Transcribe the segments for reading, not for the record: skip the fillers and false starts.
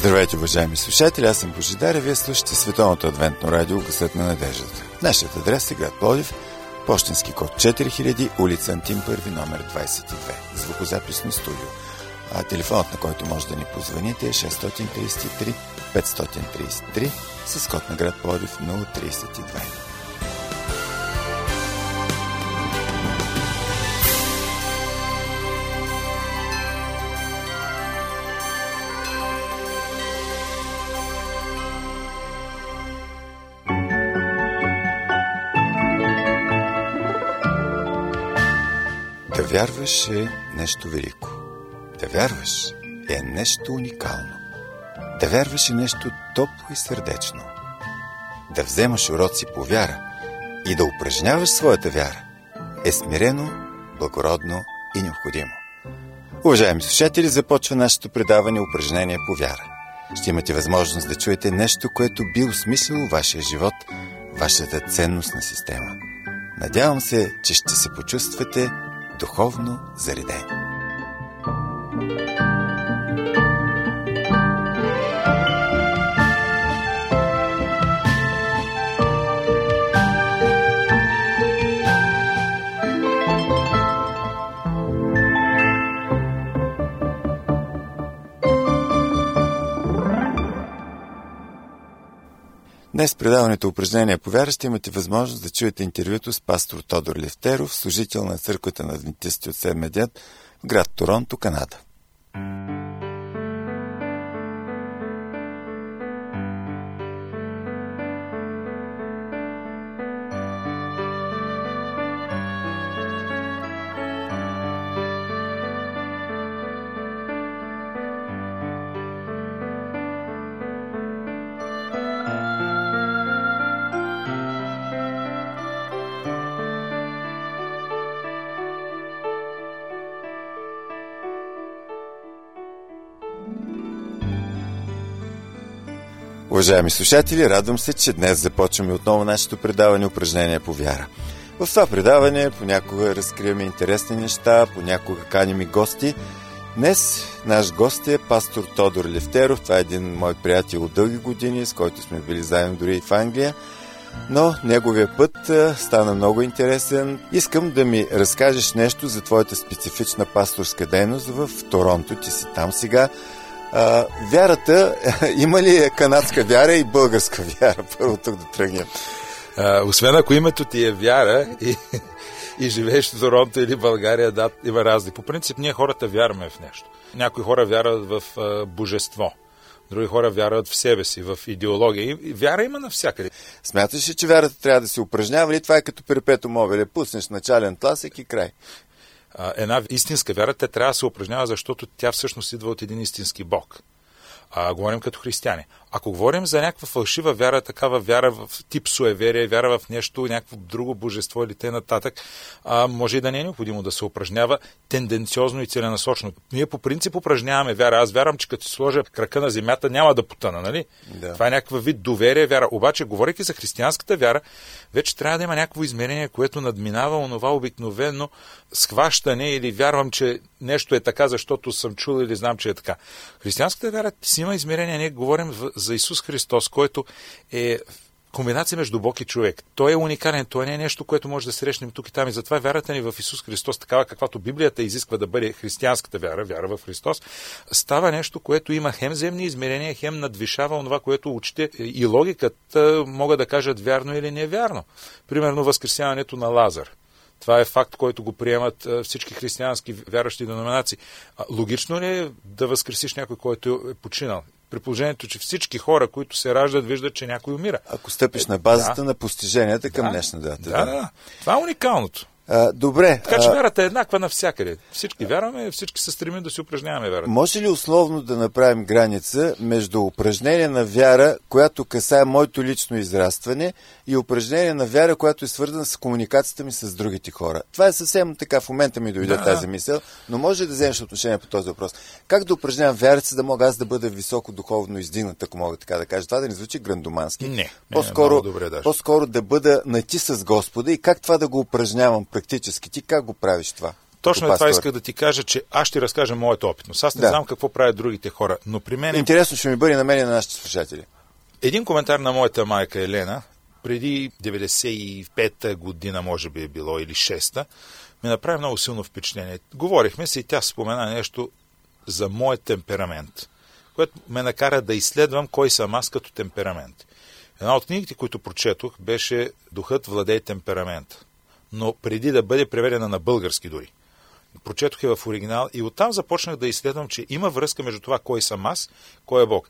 Здравейте, уважаеми слушатели, аз съм Божидар и вие слушате Световното адвентно радио Гласът на надеждата. Нашият адрес е град Пловдив, пощенски код 4000, улица Антим Първи, номер 22, звукозаписно студио. А телефонът, на който може да ни позвоните, е 633 533 с код на град Пловдив 032. Да вярваш е нещо велико. Да вярваш е нещо уникално. Да вярваш е нещо топло и сърдечно. Да вземаш уроци по вяра и да упражняваш своята вяра е смирено, благородно и необходимо. Уважаеми слушатели, започва нашето предаване упражнение по вяра. Ще имате възможност да чуете нещо, което би осмислило вашия живот, вашата ценностна система. Надявам се, че ще се почувствате духовно заредени. Днес в предаването упражнения по вяра ще имате възможност да чуете интервюто с пастор Тодор Левтеров, служител на църквата на адвентистите от Седмия ден в град Торонто, Канада. Уважаеми слушатели, радвам се, че днес започваме отново нашето предаване упражнение по вяра. В това предаване понякога разкриваме интересни неща, понякога каним и гости. Днес наш гост е пастор Тодор Левтеров. Това е един мой приятел от дълги години, с който сме били заедно дори и в Англия. Но неговия път стана много интересен. Искам да ми разкажеш нещо за твоята специфична пасторска дейност в Торонто. Ти си там сега. Вярата, има ли канадска вяра и българска вяра? Първо тук да тръгнем. Освен ако името ти е вяра и живееш в Торонто или България, да, има разлика. По принцип, ние хората вярваме в нещо. Някои хора вярват в божество, други хора вярват в себе си, в идеология. И вяра има навсякъде. Смяташ ли, че вярата трябва да се упражнява, или това е като перпетум мобиле? Пуснеш начален тласък и край. Една истинска вяра, те трябва да се упражнява, защото тя всъщност идва от един истински Бог. Говорим като християни. Ако говорим за някаква фалшива вяра, такава вяра в тип суеверие, вяра в нещо, някакво друго божество или т.н., може и да не е необходимо да се упражнява тенденциозно и целенасочно. Ние по принцип упражняваме вяра. Аз вярвам, че като си сложа крака на земята, няма да потъна, нали? Да. Това е някаква вид доверие, вяра. Обаче, говорейки за християнската вяра, вече трябва да има някакво измерение, което надминава онова обикновено схващане или вярвам, че нещо е така, защото съм чул или знам, че е така. Християнската вяра си има измерение. Ние говорим за Исус Христос, който е комбинация между Бог и човек. Той е уникален, той не е нещо, което може да срещнем тук и там. И затова вярата ни в Исус Христос, такава каквато Библията изисква да бъде християнската вяра, вяра в Христос, става нещо, което има хем земни измерения, хем надвишава онова, което учите и логиката могат да кажат вярно или невярно. Примерно възкресяването на Лазар. Това е факт, който го приемат всички християнски вярващи деноминации. Логично ли е да възкресиш някой, който е починал? При положението, че всички хора, които се раждат, виждат, че някой умира. Ако стъпиш на базата на постиженията към днешна дата. Да. Това е уникалното. Добре. Така че вярата е еднаква навсякъде. Всички вярваме, всички се стремим да си упражняваме вярата. Може ли условно да направим граница между упражнение на вяра, която касае моето лично израстване, и упражнение на вяра, която е свързана с комуникацията ми с другите хора? Това е съвсем така, в момента ми дойде тази мисъл, но може да вземеш отношение по този въпрос. Как да упражнявам вярата си, да мога аз да бъда високо духовно издигнат, ако мога така да кажа? Това да не звучи грандомански. Не, по-скоро да бъда на ти с Господа, и как това да го упражнявам практически? Ти как го правиш това? Точно това исках да ти кажа, че аз ще разкажа моята опитност. Аз не знам какво правят другите хора, но при мен... Интересно ще ми бъде на мен и на нашите слушатели. Един коментар на моята майка Елена, преди 95-та година, може би е било, или 6-та, ми направи много силно впечатление. Говорихме си и тя спомена нещо за моят темперамент, което ме накара да изследвам кой съм аз като темперамент. Една от книгите, които прочетох, беше "Духът владее темперамент", но преди да бъде преведена на български дори. Прочетох я в оригинал и оттам започнах да изследвам, че има връзка между това кой съм аз, кой е Бог.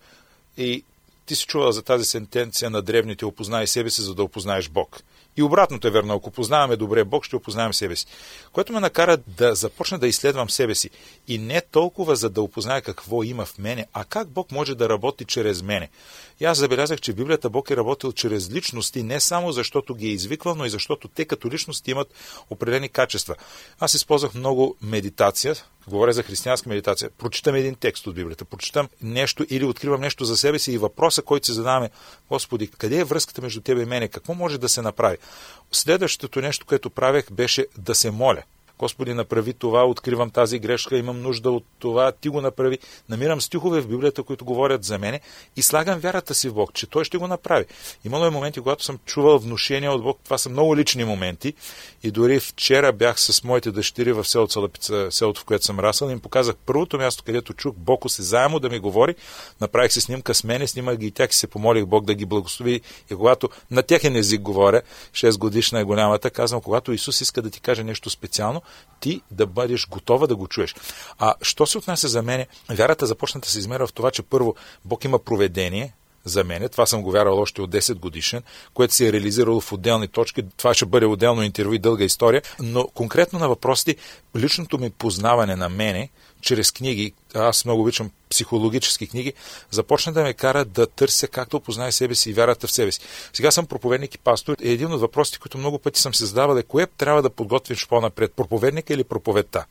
И ти си чувал за тази сентенция на древните: опознай себе си, за да опознаеш Бог. И обратното е верно. Ако познаваме добре Бог, ще опознаем себе си. Което ме накара да започна да изследвам себе си. И не толкова за да опозная какво има в мене, а как Бог може да работи чрез мене. И аз забелязах, че в Библията Бог е работил чрез личности, не само защото ги е извиквал, но и защото те като личности имат определени качества. Аз използвах много медитация, говоря за християнска медитация. Прочитам един текст от Библията, прочитам нещо или откривам нещо за себе си и въпроса, който се задаваме: Господи, къде е връзката между Тебе и мене? Какво може да се направи? Следващото нещо, което правех, беше да се моля. Господи, направи това, откривам тази грешка, имам нужда от това, Ти го направи. Намирам стихове в Библията, които говорят за мене и слагам вярата си в Бог, че Той ще го направи. Имало е моменти, когато съм чувал внушения от Бог. Това са много лични моменти. И дори вчера бях с моите дъщери в селото Цалапица, селото, в което съм расъл, и им показах първото място, където чух Бог осезаемо да ми говори. Направих се снимка с мене, снимах ги и тях и се помолих Бог да ги благослови. И когато на техен език говоря, 6 годишна е голямата, казвам: когато Исус иска да ти каже нещо специално, ти да бъдеш готова да го чуеш. А що се отнася за мене, вярата започна да се измерва в това, че първо Бог има проведение за мене. Това съм го вярвал още от 10 годишен, което се е реализирало в отделни точки. Това ще бъде отделно интервю и дълга история. Но конкретно на въпросите, личното ми познаване на мене чрез книги, аз много обичам психологически книги, започна да ме кара да търся как да опозная себе си и вярата в себе си. Сега съм проповедник и пастор. Един от въпросите, които много пъти съм се задавал, е: кое трябва да подготвиш по-напред, проповедника или проповедта?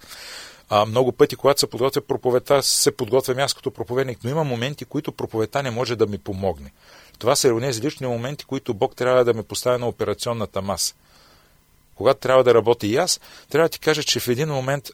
Много пъти, когато се подготвя проповедта, се подготвям аз като проповедник, но има моменти, които проповедта не може да ми помогне. Това са онези лични моменти, които Бог трябва да ме постави на операционната маса. Когато трябва да работя и аз, трябва да ти кажа, че в един момент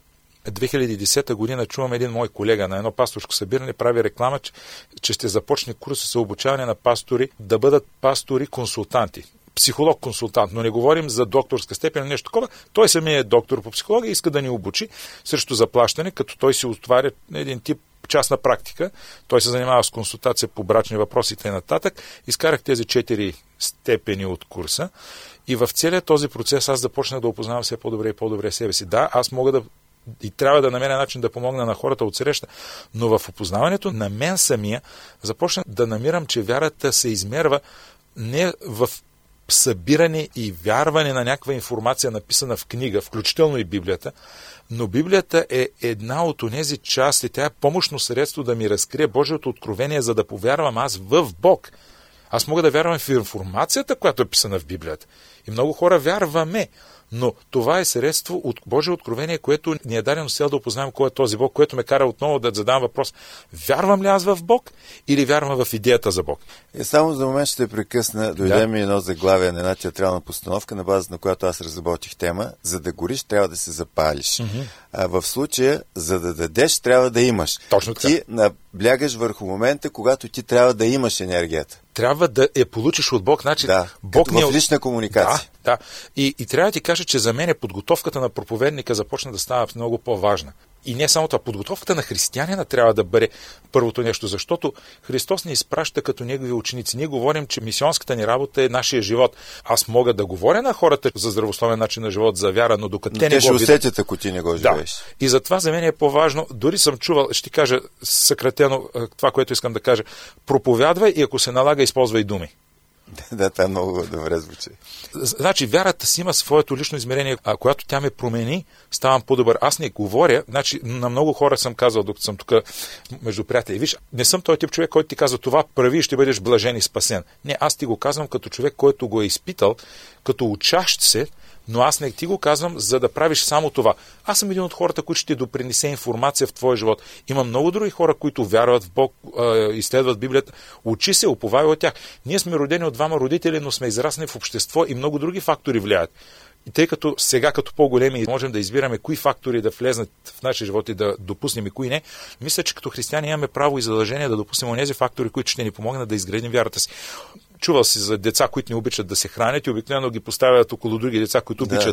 2010 година чувам един мой колега на едно пасторско събиране, прави реклама, че ще започне курс за обучаване на пастори да бъдат пастори-консултанти. Психолог-консултант, но не говорим за докторска степен или нещо такова. Той самият е доктор по психология и иска да ни обучи срещу заплащане, като той си отваря един тип частна практика. Той се занимава с консултация по брачни въпроси и нататък. Изкарах тези 4 степени от курса и в целия този процес аз започнах да опознавам все по-добре и по-добре себе си. Да, аз мога да и трябва да намеря начин да помогна на хората от среща, но в опознаването на мен самия започнах да намирам, че вярата се измерва не в събиране и вярване на някаква информация, написана в книга, включително и Библията, но Библията е една от онези части, тя е помощно средство да ми разкрие Божието откровение, за да повярвам аз в Бог. Аз мога да вярвам в информацията, която е писана в Библията. И много хора вярваме, но това е средство от Божие откровение, което ни е дадено с цел да опознаем кой е този Бог, което ме кара отново да задам въпрос: вярвам ли аз в Бог или вярвам в идеята за Бог? Само за момент ще прекъсна. Дойде ми едно заглавие на една театрална постановка, на базата на която аз разработих тема: за да гориш, трябва да се запалиш. Mm-hmm. А в случая, за да дадеш, трябва да имаш. Точно така. Ти наблягаш върху момента, когато ти трябва да имаш енергията. Трябва да я получиш от Бог. Значи, да, Бог в лична комуникация. Да. И трябва да ти кажа, че за мен подготовката на проповедника започна да става много по-важна. И не само това, подготовката на християнина трябва да бъде първото нещо, защото Христос ни изпраща като негови ученици. Ние говорим, че мисионската ни работа е нашия живот. Аз мога да говоря на хората за здравословен начин на живот, за вяра, но докато те не ще усетят, ако ти не го живееш. Да. И затова за мен е по-важно. Дори съм чувал, ще ти кажа съкратено това, което искам да кажа: проповядвай и ако се налага, използвай думи. Да, това много добре звучи. Значи, вярата си има своето лично измерение, а когато тя ме промени, ставам по-добър. Аз не говоря, значи на много хора съм казал, докато съм тук между приятели: виж, не съм този тип човек, който ти казва това прави и ще бъдеш блажен и спасен. Не, аз ти го казвам като човек, който го е изпитал, като учащ се, но аз не ти го казвам, за да правиш само това. Аз съм един от хората, които ще допринесе информация в твоя живот. Има много други хора, които вярват в Бог, изследват Библията. Учи се, уповавай от тях. Ние сме родени от двама родители, но сме израснали в общество и много други фактори влияят. И тъй като сега като по-големи можем да избираме кои фактори да влезнат в нашия живот и да допуснем и кои не, мисля, че като християни имаме право и задължение да допуснем онези фактори, които ще ни помогнат да изградим вярата си. Чувал си за деца, които не обичат да се хранят и обикновено ги поставят около други деца, които обичат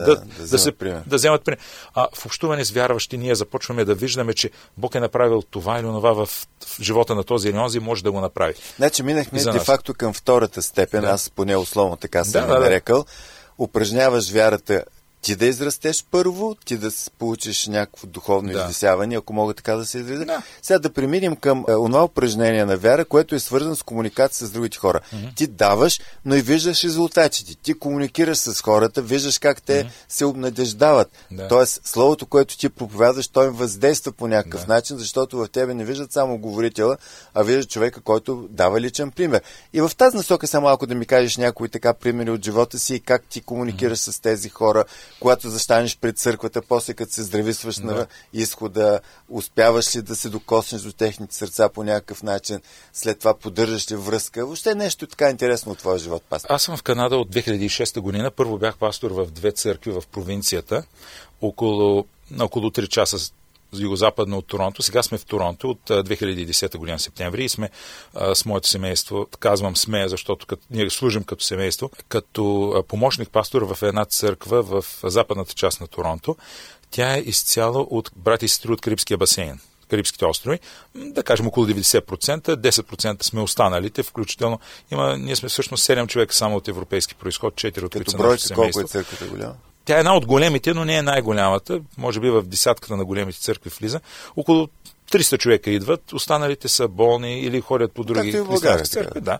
да вземат пример. А в общуване с вярващи ние започваме да виждаме, че Бог е направил това или онова в живота на този или онзи, може да го направи. Значи минахме де-факто към втората степен, аз поне условно така съм нарекал. Упражняваш вярата ти да израстеш първо, ти да получиш някакво духовно извисяване, ако мога така да се изразя. Да. Сега да преминем към онова упражнение на вяра, което е свързано с комуникация с другите хора. Ти даваш, но и виждаш резултатите. Ти комуникираш с хората, виждаш как те се обнадеждават. Тоест, словото, което ти проповядаш, той им въздейства по някакъв начин, защото в тебе не виждат само говорителя, а виждат човека, който дава личен пример. И в тази насока само малко да ми кажеш някои така примери от живота си и как ти комуникираш с тези хора, когато застанеш пред църквата, после като се здрависваш на изхода, успяваш ли да се докоснеш до техните сърца по някакъв начин, след това поддържаш ли връзка. Въобще нещо така интересно от твоя живот, пастор. Аз съм в Канада от 2006 година. Първо бях пастор в 2 църкви в провинцията, около 3 часа югозападно от Торонто. Сега сме в Торонто от 2010 година септември и сме с моето семейство, казвам сме, защото ние служим като семейство, като помощник пастор в една църква в западната част на Торонто. Тя е изцяло от брати и сестри от Карибския басейн, Карибските острови, да кажем около 90%, 10% сме останалите, включително ние сме всъщност 7 човека само от европейски произход, 4 от лица на семейство. Колко е църквата голяма? Тя е една от големите, но не е най-голямата. Може би в десятката на големите църкви влиза. Около 300 човека идват, останалите са болни или ходят по други християнски църкви. Да.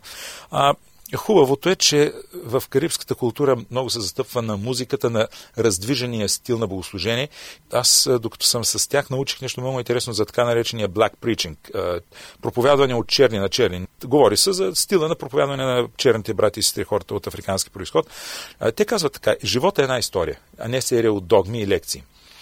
Хубавото е, че в карибската култура много се застъпва на музиката, на раздвижения стил на богослужение. Аз, докато съм с тях, научих нещо много интересно за така наречения black preaching. Проповядване от черни на черни. Говори се за стила на проповядване на черните брати и сестри, хората от африкански произход. Те казват така: живота е една история, а не серия от догми и лекции.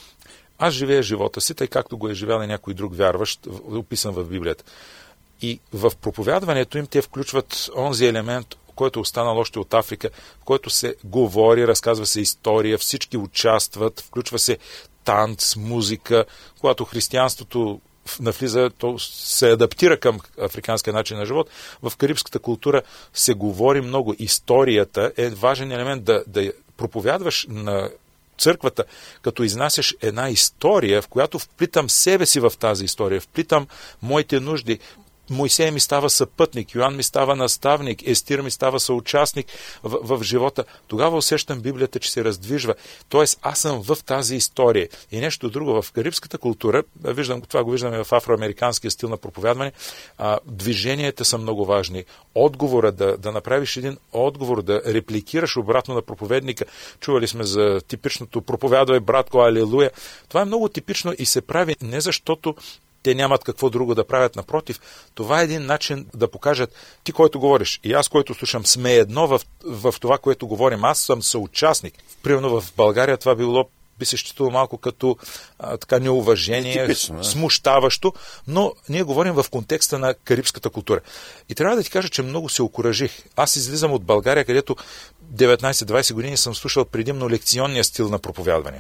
Аз живея живота си, тъй както го е живял някой друг вярващ, описан в Библията. И в проповядването им те включват онзи елемент, който е останал още от Африка, в който се говори, разказва се история, всички участват, включва се танц, музика. Когато християнството навлиза, то се адаптира към африканския начин на живот. В карибската култура се говори много. Историята е важен елемент да проповядваш на църквата, като изнасяш една история, в която вплитам себе си в тази история, вплитам моите нужди. Моисей ми става съпътник, Йоан ми става наставник, Естир ми става съучастник в живота. Тогава усещам Библията, че се раздвижва. Тоест, аз съм в тази история. И нещо друго, в карибската култура, това го виждаме в афроамериканския стил на проповядване, движенията са много важни. Отговора, да направиш един отговор, да репликираш обратно на проповедника. Чували сме за типичното проповядвай, братко, алелуя. Това е много типично и се прави не защото те нямат какво друго да правят. Напротив, това е един начин да покажат: ти, който говориш, и аз, който слушам, сме едно в това, което говорим. Аз съм съучастник. Примерно в България това би се считало малко като така неуважение, смущаващо, но ние говорим в контекста на карибската култура. И трябва да ти кажа, че много се окуражих. Аз излизам от България, където 19-20 години съм слушал предимно лекционния стил на проповядване.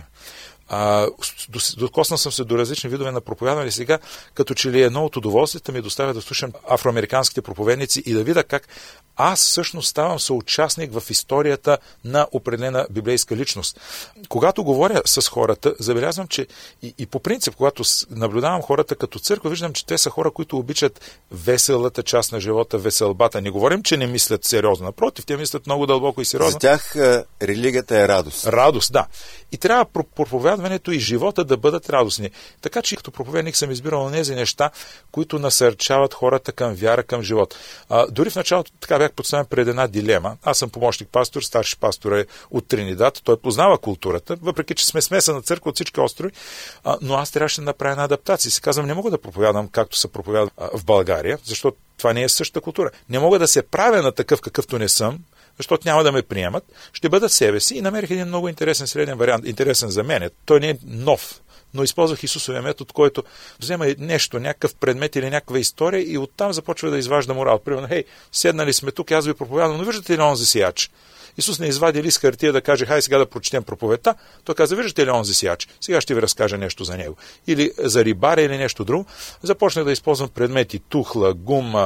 Докоснал съм се до различни видове на проповядване. Сега, като че ли едно от удоволствията ми доставя да слушам афроамериканските проповедници и да видя как аз всъщност ставам съучастник в историята на определена библейска личност. Когато говоря с хората, забелязвам, че и по принцип, когато наблюдавам хората като църква, виждам, че те са хора, които обичат веселата част на живота, веселбата. Не говорим, че не мислят сериозно. Напротив, те мислят много дълбоко и сериозно. За тях религията е радост. Радост, да. И трябва проповядването и живота да бъдат радостни. Така че като проповедник съм избирал тези неща, които насърчават хората към вяра, към живот. Дори в началото така бях поставен пред една дилема. Аз съм помощник пастор, старши пастор е от Тринидад, той познава културата, въпреки че сме смесена църква от всички острови, но аз трябваше да направя една адаптация. Си казвам, не мога да проповядам както се проповядва в България, защото това не е същата култура. Не мога да се правя на такъв, какъвто не съм, защото няма да ме приемат. Ще бъда себе си и намерих един много интересен среден вариант, интересен за мен. Той не е нов, но използвах Исусовия метод, който взема нещо, някакъв предмет или някаква история и оттам започва да изважда морал. Примерно, седнали сме тук, аз ви проповядвам, но виждате ли онзи сияч? Исус не извади лист хартия да каже, хай сега да прочетем проповедта. Той каза, виждате ли онзи сияч? Сега ще ви разкажа нещо за него. Или за рибаря, или нещо друго. Започнах да използвам предмети, тухла, гума,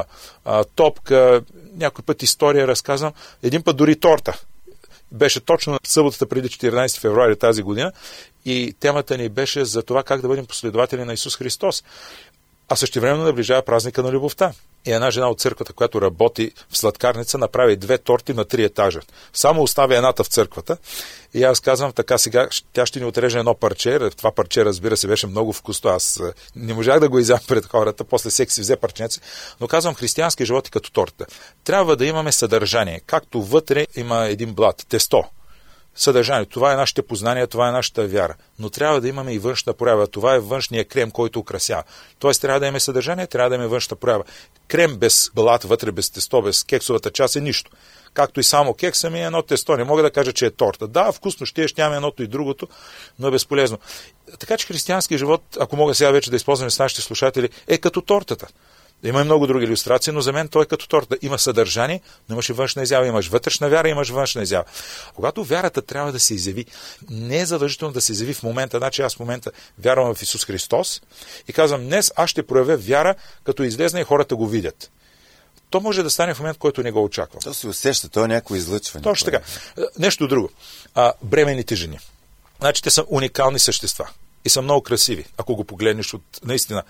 топка, някой път история разказвам. Един път дори торта. Беше точно съботата преди 14 февруари тази година и темата ни беше за това как да бъдем последователи на Исус Христос. А същевременно наближава празника на любовта. И една жена от църквата, която работи в сладкарница, направи 2 торти на 3 етажа. Само оставя едната в църквата. И аз казвам, така сега тя ще ни отреже едно парче. Това парче, разбира се, беше много вкусно. Аз не можах да го изям пред хората. После всеки си взе парченце. Но казвам, християнски живот е като торта. Трябва да имаме съдържание. Както вътре има един блат, тесто. Съдържание. Това е нашите познания, това е нашата вяра. Но трябва да имаме и външна проява. Това е външния крем, който украсява. Тоест трябва да имаме съдържание, трябва да имаме външна проява. Крем без блат, вътре без тесто, без кексовата част е нищо. Както и само кекса ми е едно тесто. Не мога да кажа, че е торта. Да, вкусно ще нямаме едното и другото, но е безполезно. Така че християнски живот, ако мога сега вече да използваме с нашите слушатели, е като тортата. Има и много други илюстрации, но за мен той е като торта. Има съдържание, но имаш и външна изява. Имаш вътрешна вяра, имаш външна изява. Когато вярата трябва да се изяви, не е задължително да се изяви в момента. Значи аз в момента вярвам в Исус Христос и казвам, днес аз ще проявя вяра, като излезна и хората го видят. То може да стане в момент, който не го очаквам. То се усеща, то е някакво излъчване. Точно така. Нещо друго. Бременните жени. Значи те са уникални същества и са много красиви, ако го погледнеш от наистина.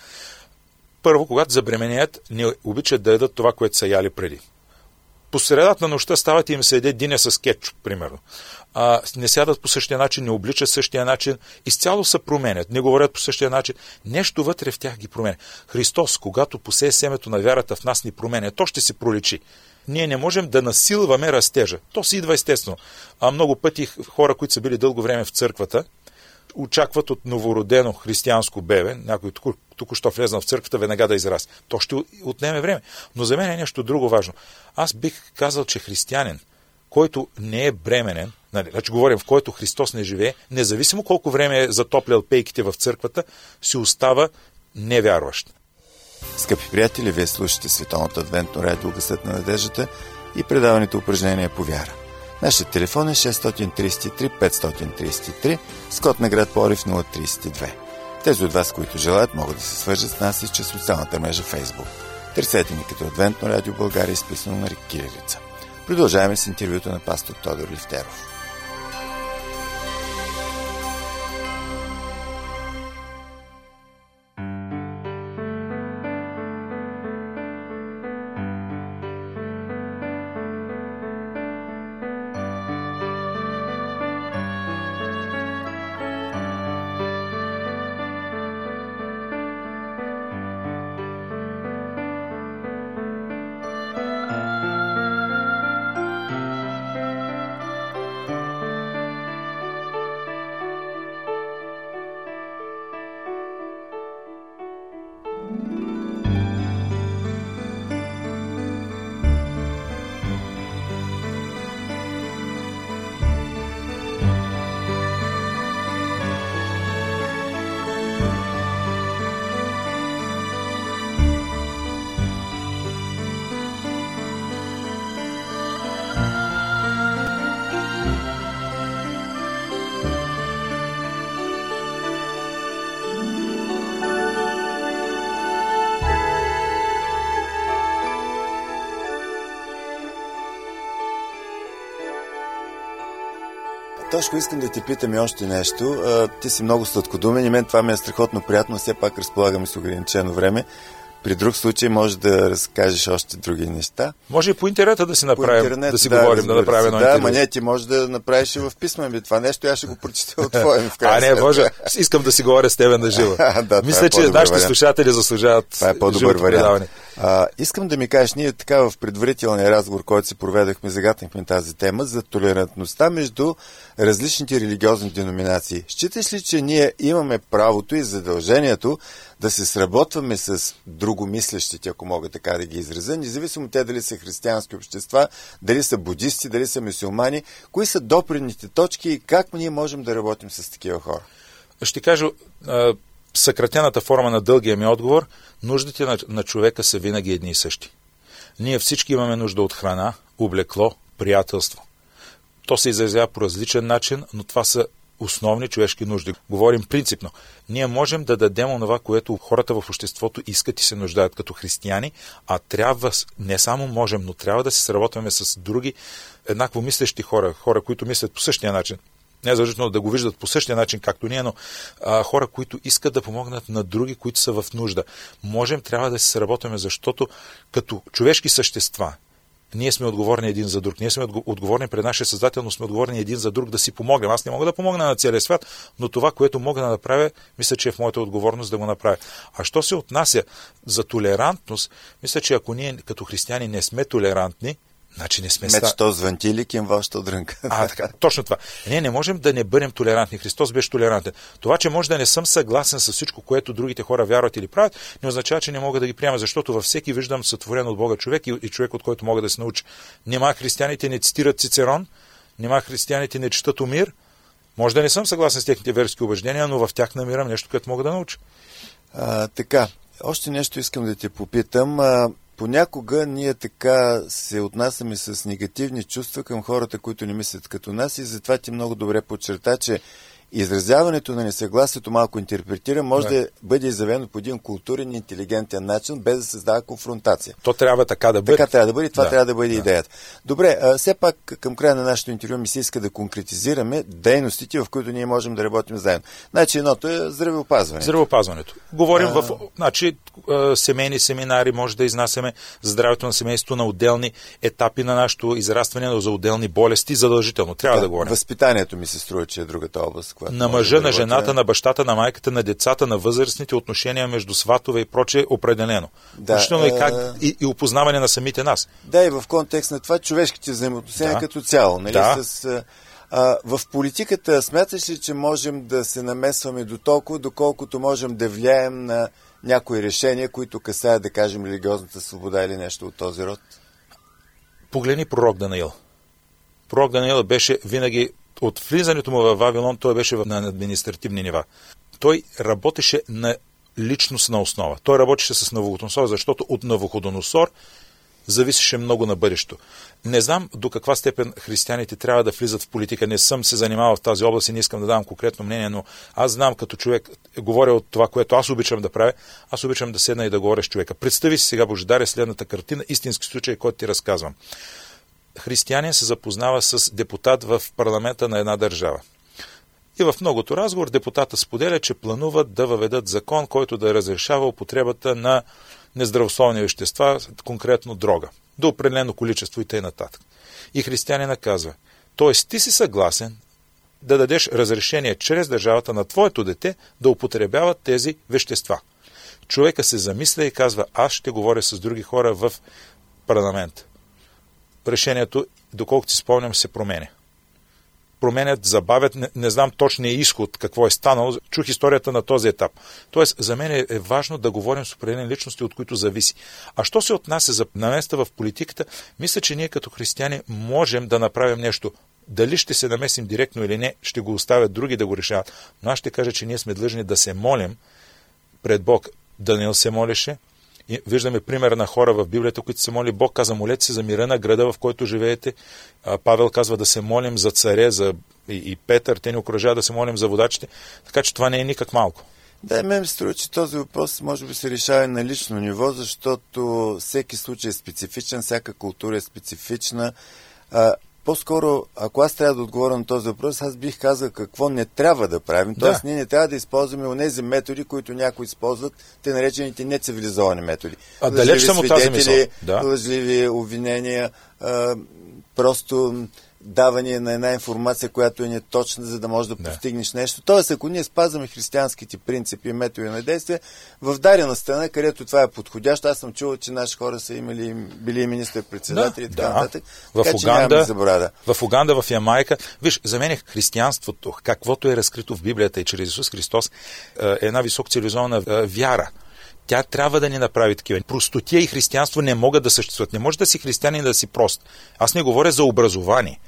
Първо, когато забременеят, не обичат да ядат това, което са яли преди. По средата на нощта стават и им се яде диня с кетчуп, примерно. Не сядат по същия начин, не обличат същия начин, изцяло се променят, не говорят по същия начин. Нещо вътре в тях ги променя. Христос, когато посее семето на вярата в нас ни променя, то ще се проличи. Ние не можем да насилваме растежа. То си идва естествено. Много пъти хора, които са били дълго време в църквата, очакват от новородено християнско бебе, някой току-що влезнал в църквата, веднага да израст. То ще отнеме време. Но за мен е нещо друго важно. Аз бих казал, че християнин, който не е бременен, значи говорим, в който Христос не живее, независимо колко време е затоплял пейките в църквата, си остава невярващ. Скъпи приятели, вие слушате Световното адвентно радио Гласът на надеждата и предаването упражнения по вяра. Нашият телефон е 633-533 с код на град Пловдив 032. Тези от вас, които желаят, могат да се свържат с нас и чрез социалната мрежа Facebook. Търсете ни като Адвентно радио България, изписано на кирилица. Продължаваме с интервюто на пастор Тодор Лифтеров. Тошко, искам да ти питам и още нещо. Ти си много сладкодумен и мен това ми е страхотно приятно, все пак разполагаме с ограничено време. При друг случай може да разкажеш още други неща. Може и по интернета да си направим, интернет, да си говорим, да направим едно интервю. Да, ма не, ти може да направиш и в писмен вид това нещо, аз ще го прочета от твоя в края. Не, Боже, искам да си говоря с тебе на живо. Мисля, че нашите слушатели заслужават това е по-добър вариант. Искам да ми кажеш, ние така в предварителния разговор, който си проведахме, загатнахме тази тема за толерантността между различните религиозни деноминации. Считаш ли, че ние имаме правото и задължението да се сработваме с другомислещите, ако мога така да ги изразя, независимо те дали са християнски общества, дали са будисти, дали са мюсюлмани, кои са допирните точки и как ние можем да работим с такива хора? Ще кажа съкратената форма на дългия ми отговор. Нуждите на човека са винаги едни и същи. Ние всички имаме нужда от храна, облекло, приятелство. То се изразява по различен начин, но това са основни човешки нужди. Говорим принципно. Ние можем да дадем онова, което хората в обществото искат и се нуждаят като християни, а трябва, не само можем, но трябва да се сработваме с други еднакво мислещи хора, които мислят по същия начин. Не е задължително да го виждат по същия начин, както ние, но хора, които искат да помогнат на други, които са в нужда. Трябва да се сработваме, защото като човешки същества, ние сме отговорни един за друг. Ние сме отговорни пред нашия Създател, но сме отговорни един за друг да си помогнем. Аз не мога да помогна на целия свят, но това, което мога да направя, мисля, че е в моята отговорност да го направя. А що се отнася за толерантност, мисля, че ако ние като християни не сме толерантни, значи не сме... Мечто с вантили към вашата дрънка. Така, точно това. Ние не можем да не бъдем толерантни. Христос беше толерантен. Това, че може да не съм съгласен с всичко, което другите хора вярват или правят, не означава, че не мога да ги приема, защото във всеки виждам сътворен от Бога човек и човек, от който мога да се науча. Нима християните не цитират Цицерон, нима християните не четат Омир. Може да не съм съгласен с техните верски убеждения, но в тях намирам нещо, което мога да науча. Така, още нещо искам да те попитам. Понякога ние така се отнасяме с негативни чувства към хората, които не мислят като нас, и затова ти много добре подчерта, че изразяването на несъгласието, малко интерпретира, може да бъде изявено по един културен и интелигентен начин, без да създава конфронтация. То трябва така да бъде. Така трябва да бъде, това трябва да бъде идеята. Добре, все пак към края на нашето интервю ми се иска да конкретизираме дейностите, в които ние можем да работим заедно. Значи едното е здравеопазването. Здравеопазването. Говорим семейни семинари, може да изнасяме за здравето на семейството на отделни етапи на нашето израстване, за отделни болести, задължително. Трябва да говорим. Възпитанието ми се струва, че е другата област. На мъжа, на жената, на бащата, на майката, на децата, на възрастните, отношения между сватове и прочее, определено. Включително и опознаване на самите нас. Да, и в контекст на това човешките взаимоотношения като цяло. Нали? В политиката смяташ ли, че можем да се намесваме до толкова, доколкото можем да влияем на някои решения, които касаят, да кажем, религиозната свобода или нещо от този род? Погледни пророк Данаил. Пророк Данаил беше винаги от влизането му в Вавилон, той беше на административни нива. Той работеше на личностна основа. Той работеше с Навуходоносор, защото от Навуходоносор зависеше много на бъдещето. Не знам до каква степен християните трябва да влизат в политика. Не съм се занимавал в тази област и не искам да давам конкретно мнение, но аз знам като човек, говоря от това, което аз обичам да правя, аз обичам да седна и да говоря с човека. Представи си сега, Божидаре, следната картина, истински случай, който ти разказвам. Християнин се запознава с депутат в парламента на една държава. И в многото разговор депутата споделя, че плануват да въведат закон, който да разрешава употребата на нездравословни вещества, конкретно дрога, до определено количество и т.н. И християнина казва, т.е. ти си съгласен да дадеш разрешение чрез държавата на твоето дете да употребява тези вещества. Човека се замисля и казва, аз ще говоря с други хора в парламента. Решението, доколкото си спомням, се променя. Променят, забавят, не знам точния изход, какво е станало. Чух историята на този етап. Тоест, за мен е важно да говорим с определени личности, от които зависи. А що се отнася за наместа в политиката, мисля, че ние като християни можем да направим нещо. Дали ще се намесим директно или не, ще го оставят други да го решават. Но аз ще кажа, че ние сме длъжни да се молим пред Бог. Даниил се молеше. И виждаме пример на хора в Библията, които се моли. Бог каза, молете се за мира на града, в който живеете. Павел казва да се молим за царе, и Петър, те ни окръжават да се молим за водачите. Така че това не е никак малко. Да, мен се струва, че този въпрос може би се решава на лично ниво, защото всеки случай е специфичен, всяка култура е специфична. По-скоро, ако аз трябва да отговоря на този въпрос, аз бих казал какво не трябва да правим. Тоест, ние не трябва да използваме онези методи, които някои използват, те наречените нецивилизовани методи. Далеч съм от тази мисъл. Лъжливи обвинения, просто даване на една информация, която е неточна, за да можеш да постигнеш нещо. Тоест, ако ние спазваме християнските принципи и методи на действие, в дадена страна, където това е подходящо, аз съм чувал, че наши хора са били министър-председатели и така нататък. В Уганда, в Ямайка. Виж, за мен християнството, каквото е разкрито в Библията и чрез Исус Христос, е една високо цивилизована вяра. Тя трябва да ни направи такива. Простотия и християнство не могат да съществуват. Не може да си християнин да си прост. Аз не говоря за образование.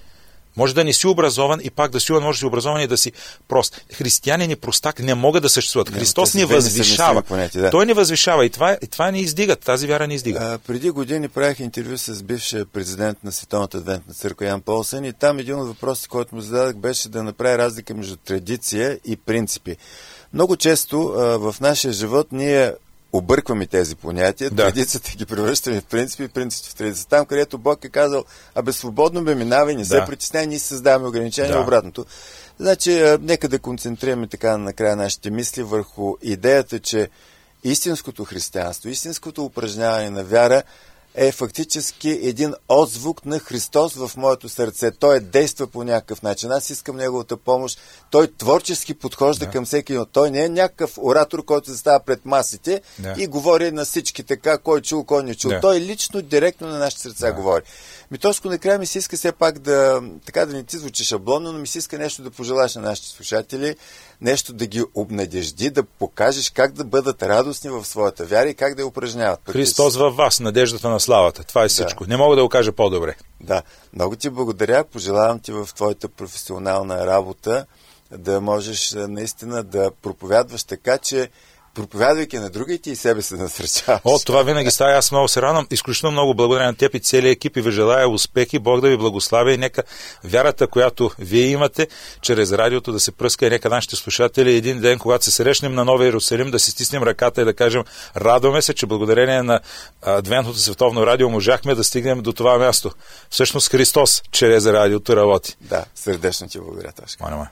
Може да не си образован и пак да си може да си образован и да си прост. Християнин и простак не могат да съществуват. Христос ни възвишава. Той ни възвишава и това ни издига. Тази вяра ни издига. Преди години правих интервю с бившия президент на Световната адвентна църква Ян Полсън и там един от въпросите, който му зададах, беше да направи разлика между традиция и принципи. Много често в нашия живот ние объркваме тези понятия, традицията ги превръщаме в принципи и принципите в традиция. Там, където Бог е казал, свободно бе минава и не се притесняй, ние създаваме ограничения обратното. Значи, нека да концентрираме така накрая нашите мисли върху идеята, че истинското християнство, истинското упражняване на вяра е фактически един отзвук на Христос в моето сърце. Той действа по някакъв начин. Аз искам Неговата помощ. Той творчески подхожда към всеки, но той не е някакъв оратор, който застава пред масите и говори на всички така, кой чул, кой не чул. Той лично, директно на нашите сърца говори. Точно накрая ми се иска все пак да не ти звучи шаблонно, но ми се иска нещо да пожелаш на нашите слушатели, нещо да ги обнадежди, да покажеш как да бъдат радостни в своята вяра и как да я упражняват. Христос във вас, надеждата на славата. Това е всичко. Не мога да го кажа по-добре. Да, много ти благодаря. Пожелавам ти в твоята професионална работа да можеш наистина да проповядваш така, че проповядвайки на другите и себе се насърчаваш. Това винаги става. Аз много се радвам. Изключително много благодаря на теб и целия екип и ви желая успехи. Бог да ви благославя и нека вярата, която вие имате, чрез радиото да се пръска и нека нашите слушатели един ден, когато се срещнем на Новия Иерусалим, да си стиснем ръката и да кажем, радваме се, че благодарение на Адвентното световно радио можахме да стигнем до това място. Всъщност Христос чрез радиото работи. Да, сърдечно ти благодаря, Тошко.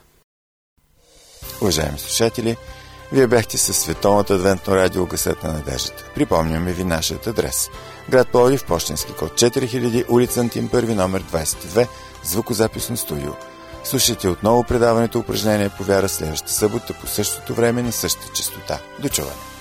Уважаеми слушатели, вие бяхте със Световното адвентно радио Гласът на надеждата. Припомняме ви нашият адрес. Град Пловдив, пощенски код 4000, улица Антим 1, номер 22, звукозаписно студио. Слушайте отново предаването упражнение по вяра следващата събота по същото време на същата честота. До чуване!